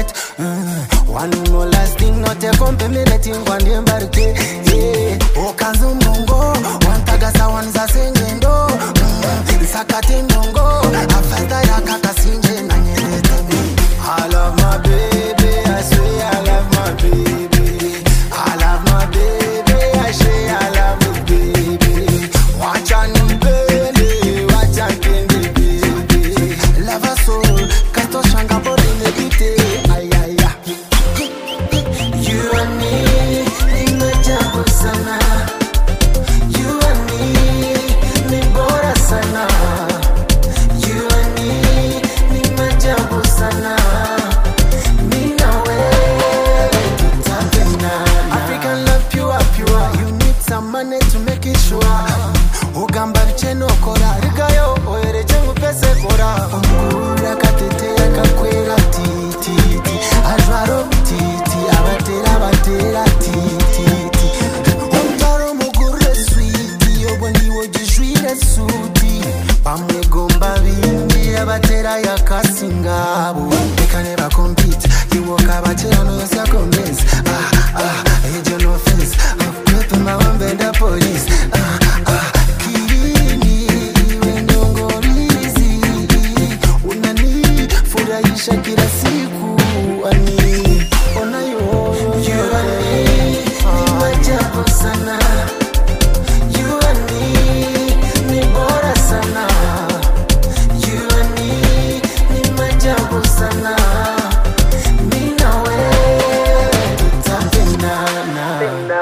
it. One more last thing, not a complimenting one day embarque. Okazu mongo, one tagasa one za sengendo. Sakate mongo, after yakaka sinje na nyelete. I love my baby, I swear I love my baby. I love my baby, I say I love my baby. Watch on baby, watch on baby. Love us so, kato shanga body nebite. Ay ay ay. You and me, nimejabu sana. You and me, ni bora sana. You and me, nimejabu sana. Me na wewe tutapendana. African love pure pure. You need some money to make it sure. Ugamba bicheno kora rigayo oere chengu pese kora. Ongura katete akakwera titi ajwaro titi abatera titi. Ontaro mugure sweeti obondi wojishwire suti. Pamwe gomba bindi abatera yakasingabo. They can never compete. You walk abatera no yasa convince. Age no offense. Put my one benda police. Furahisha kila siku ani ona yo you and me ni majabu sana. You and me ni bora sana. You and me ni majabu sana. Mimi na wewe tutapendana.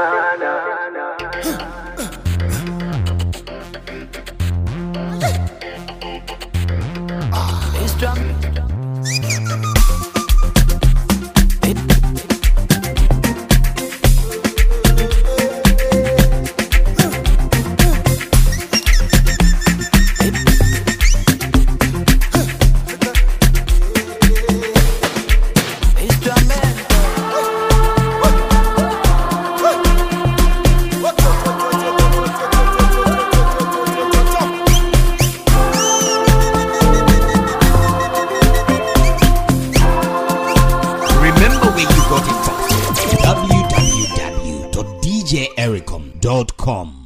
Remember where you got it from. www.djericom.com